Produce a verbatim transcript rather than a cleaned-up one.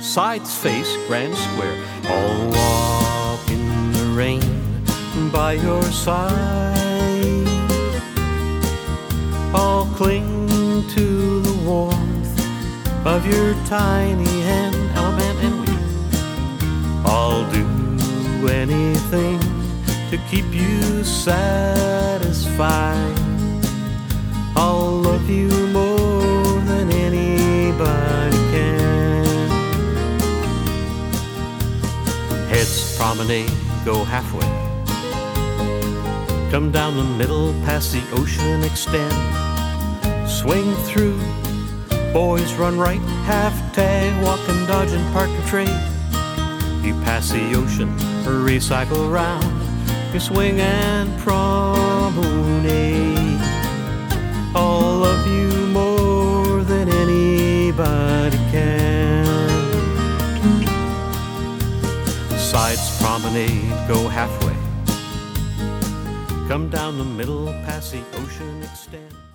Sides face Grand Square. I'll walk in the rain by your side. I'll cling to the warmth of your tiny hand, Alabama and wheat. I'll do anything to keep you satisfied. I'll love you more than anybody can. Heads promenade, go halfway. Come down the middle, past the ocean, extend. Swing through, boys run right, half tag, walk and dodge and park and trade. You pass the ocean, recycle round, you swing and promenade. I'll love you more than anybody can. Sides promenade, go halfway. Come down the middle, past the ocean, extend.